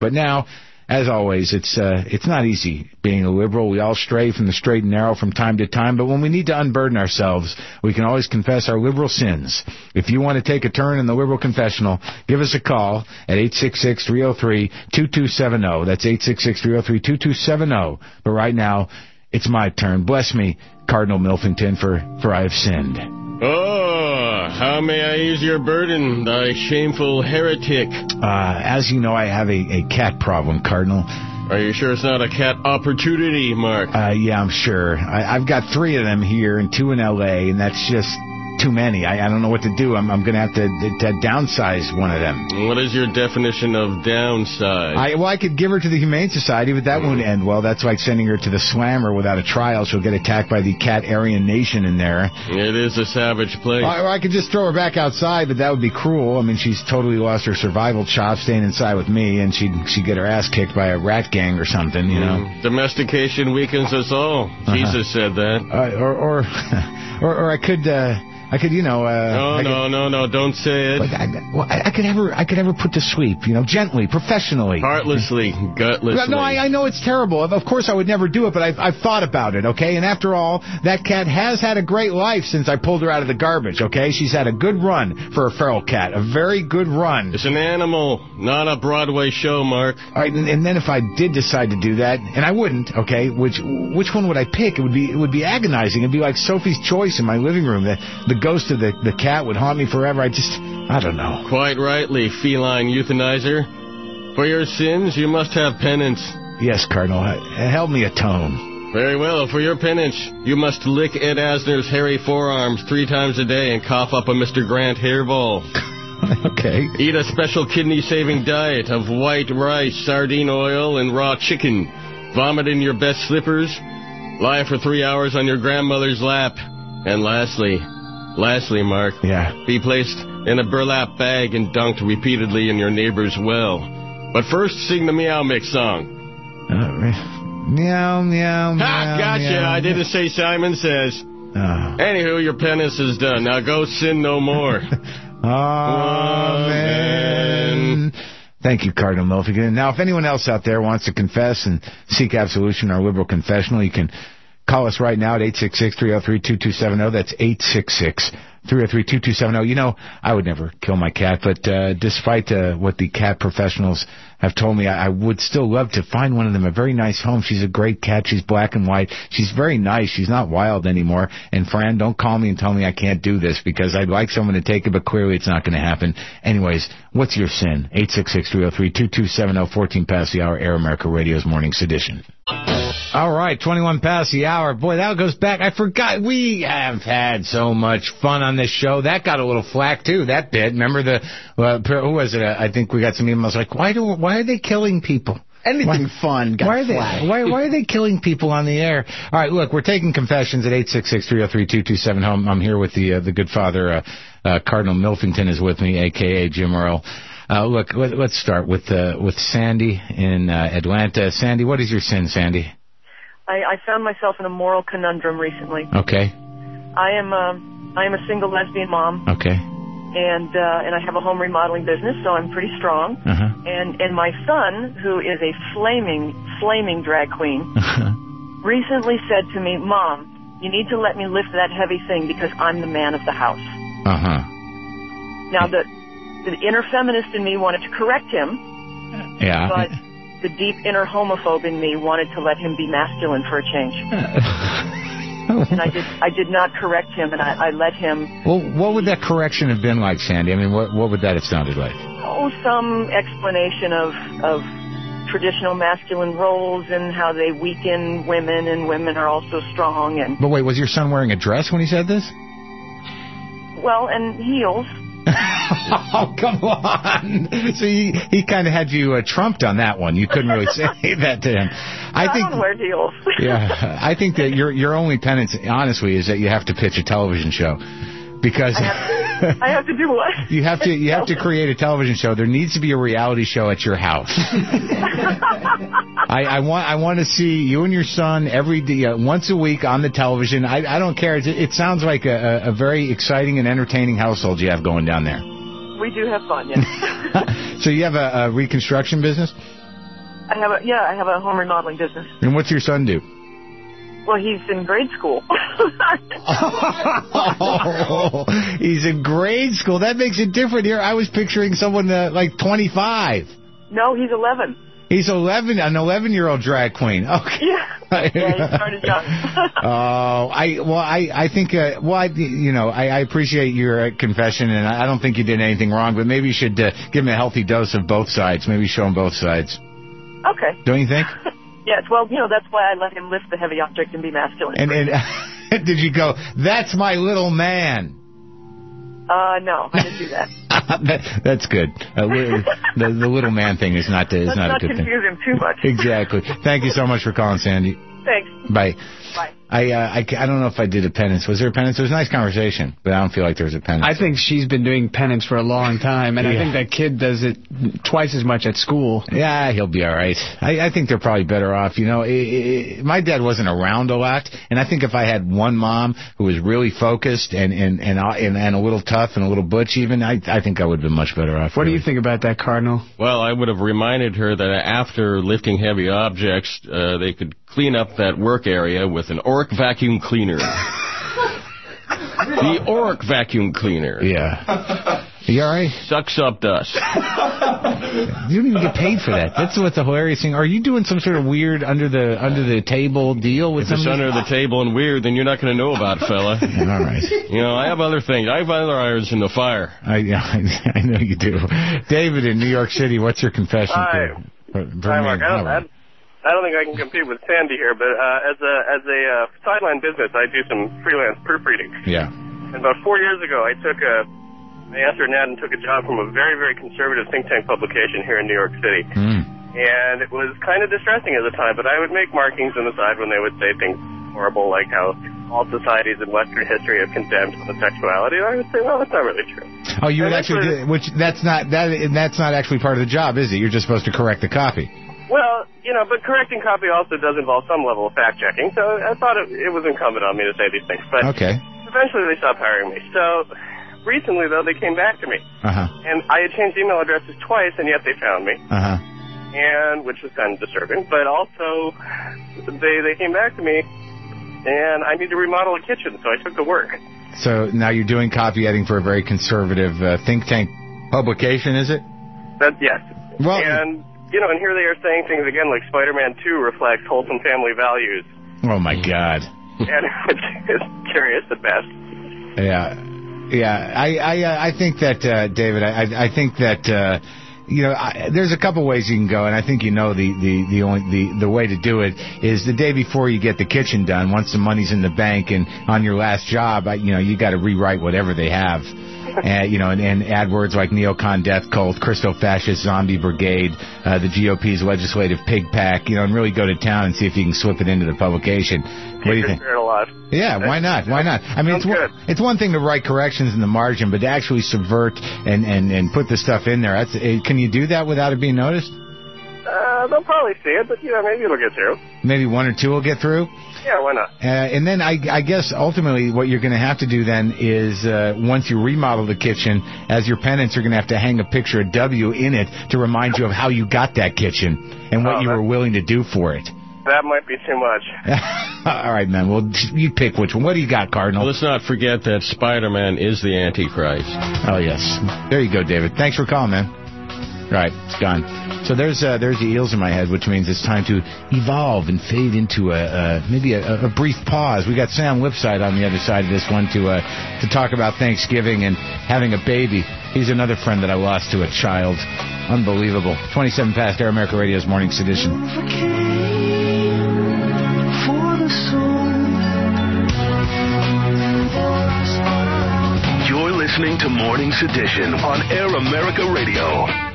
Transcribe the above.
But now, as always, it's not easy being a liberal. We all stray from the straight and narrow from time to time, but when we need to unburden ourselves, we can always confess our liberal sins. If you want to take a turn in the Liberal Confessional, give us a call at 866-303-2270. That's 866-303-2270. But right now, it's my turn. Bless me, Cardinal Milfington, for I have sinned. Oh, how may I ease your burden, thy shameful heretic? As you know, I have a cat problem, Cardinal. Are you sure it's not a cat opportunity, Mark? Yeah, I'm sure. I've got 3 of them here and 2 in L.A., and that's just too many. I don't know what to do. I'm going to have to downsize one of them. What is your definition of downsize? I could give her to the Humane Society, but that won't end well. That's like sending her to the Slammer without a trial. She'll get attacked by the cat Aryan Nation in there. It is a savage place. Or I could just throw her back outside, but that would be cruel. I mean, she's totally lost her survival chops staying inside with me, and she'd get her ass kicked by a rat gang or something, you know. Domestication weakens us all. Jesus said that. Or I could, you know... No, don't say it. I could have her put to sleep, you know, gently, professionally. Heartlessly, gutlessly. No, I know it's terrible. Of course I would never do it, but I've thought about it, okay? And after all, that cat has had a great life since I pulled her out of the garbage, okay? She's had a good run for a feral cat, a very good run. It's an animal, not a Broadway show, Mark. All right, and then if I did decide to do that, and I wouldn't, okay, which one would I pick? It would be agonizing. It'd be like Sophie's Choice in my living room. The ghost of the cat would haunt me forever. I don't know. Quite rightly, feline euthanizer. For your sins, you must have penance. Yes, Cardinal. Help me atone. Very well. For your penance, you must lick Ed Asner's hairy forearms 3 times a day and cough up a Mr. Grant hairball. Okay. Eat a special kidney-saving diet of white rice, sardine oil, and raw chicken. Vomit in your best slippers. Lie for 3 hours on your grandmother's lap. And lastly, Mark, yeah, be placed in a burlap bag and dunked repeatedly in your neighbor's well. But first, sing the Meow Mix song. Meow, meow, meow. Ha! Gotcha. Meow. I didn't say Simon Says. Anywho, your penance is done. Now go sin no more. Amen. Thank you, Cardinal Milfington. Now, if anyone else out there wants to confess and seek absolution in our liberal confessional, you can call us right now at 866-303-2270. That's 866-303-2270. You know, I would never kill my cat, but despite what the cat professionals have told me, I would still love to find one of them a very nice home. She's a great cat. She's black and white. She's very nice. She's not wild anymore. And, Fran, don't call me and tell me I can't do this because I'd like someone to take it, but clearly it's not going to happen. Anyways, what's your sin? 866-303-2270, 14 past the hour, Air America Radio's Morning Sedition. All right, 21 past the hour. Boy, that goes back. I forgot. We have had so much fun on this show. That got a little flack, too, that bit. Remember who was it? I think we got some emails like, why are they killing people? Anything fun got flack. Why are they killing people on the air? All right, look, we're taking confessions at 866-303-2270. I'm here with the good father, Cardinal Milfington is with me, a.k.a. Jim Earl. Look, let's start with Sandy in Atlanta. Sandy, what is your sin, Sandy? I found myself in a moral conundrum recently. Okay. I am a single lesbian mom. Okay. And I have a home remodeling business, so I'm pretty strong. Uh-huh. And my son, who is a flaming drag queen, recently said to me, "Mom, you need to let me lift that heavy thing because I'm the man of the house." Uh-huh. Now, the inner feminist in me wanted to correct him. Yeah. But the deep inner homophobe in me wanted to let him be masculine for a change. And I did not correct him, and I let him... Well, what would that correction have been like, Sandy? I mean, what would that have sounded like? Oh, some explanation of traditional masculine roles and how they weaken women, and women are also strong. But wait, was your son wearing a dress when he said this? Well, and heels. Oh, come on. So he kind of had you trumped on that one. You couldn't really say that to him. I don't wear heels. Yeah, I think that your only penance, honestly, is that you have to pitch a television show. Because I have to do what? You have to create a television show. There needs to be a reality show at your house. I want to see you and your son every day, once a week on the television. I don't care. It sounds like a very exciting and entertaining household you have going down there. We do have fun, yes. So you have a reconstruction business? I have a home remodeling business. And what's your son do? Well, he's in grade school. Oh, he's in grade school. That makes it different here. I was picturing someone like 25. No, he's 11. He's 11, an 11-year-old drag queen. Okay. Yeah, he started young. I think, I appreciate your confession, and I don't think you did anything wrong, but maybe you should give him a healthy dose of both sides. Maybe show him both sides. Okay. Don't you think? Yes, well, that's why I let him lift the heavy object and be masculine. And did you go, that's my little man? No, I didn't do that. That's good. The little man thing is not a good thing. Let's not confuse him too much. Exactly. Thank you so much for calling, Sandy. Thanks. Bye. Bye. I don't know if I did a penance. Was there a penance? It was a nice conversation, but I don't feel like there was a penance. I think she's been doing penance for a long time, and I think that kid does it twice as much at school. Yeah, he'll be all right. I think they're probably better off. My dad wasn't around a lot, and I think if I had one mom who was really focused and a little tough and a little butch even, I think I would have been much better off. What do you think about that, Cardinal? Well, I would have reminded her that after lifting heavy objects, they could clean up that work area with an Orc vacuum cleaner. The Orc vacuum cleaner. Yeah. You all right? Sucks up dust. You don't even get paid for that. That's what's the hilarious thing. Are you doing some sort of weird under the table deal with somebody? If it's under the table and weird, then you're not going to know about it, fella. All right. I have other things. I have other irons in the fire. I know you do. David in New York City, what's your confession? Hi. Hi, Mark. I don't think I can compete with Sandy here, but as a sideline business, I do some freelance proofreading. Yeah. And about 4 years ago, I answered an ad and took a job from a very, very conservative think tank publication here in New York City. And it was kind of distressing at the time, but I would make markings on the side when they would say things horrible, like how all societies in Western history have condemned homosexuality. And I would say, well, that's not really true. Oh, you would actually do, that's not actually part of the job, is it? You're just supposed to correct the copy. Well, but correcting copy also does involve some level of fact-checking, so I thought it was incumbent on me to say these things. But eventually they stopped hiring me. So recently, though, they came back to me. And I had changed email addresses twice, and yet they found me, and which was kind of disturbing. But also, they came back to me, and I need to remodel a kitchen, so I took the work. So now you're doing copy editing for a very conservative think tank publication, is it? Yes. Well, and here they are saying things again like Spider-Man 2 reflects wholesome family values. Oh, my God. And it's curious at best. Yeah. I think that, David, I think that, there's a couple ways you can go, and I think the way to do it is the day before you get the kitchen done, once the money's in the bank and on your last job, you got to rewrite whatever they have. And add words like neocon death cult, Christo-fascist zombie brigade, the GOP's legislative pig pack, and really go to town and see if you can slip it into the publication. What do you think? Yeah, why not? Why not? I mean, it's one thing to write corrections in the margin, but to actually subvert and put the stuff in there, can you do that without it being noticed? They'll probably see it, but maybe it'll get through. Maybe one or two will get through? Yeah, why not? And then I guess ultimately what you're going to have to do then is once you remodel the kitchen, as your penance, you're going to have to hang a picture of W in it to remind you of how you got that kitchen and what you were willing to do for it. That might be too much. All right, man. Well, you pick which one. What do you got, Cardinal? Well, let's not forget that Spider-Man is the Antichrist. Oh, yes. There you go, David. Thanks for calling, man. Right, it's gone. So there's the eels in my head, which means it's time to evolve and fade into maybe a brief pause. We got Sam Lipside on the other side of this one to talk about Thanksgiving and having a baby. He's another friend that I lost to a child. Unbelievable. 27 past Air America Radio's Morning Sedition. You're listening to Morning Sedition on Air America Radio.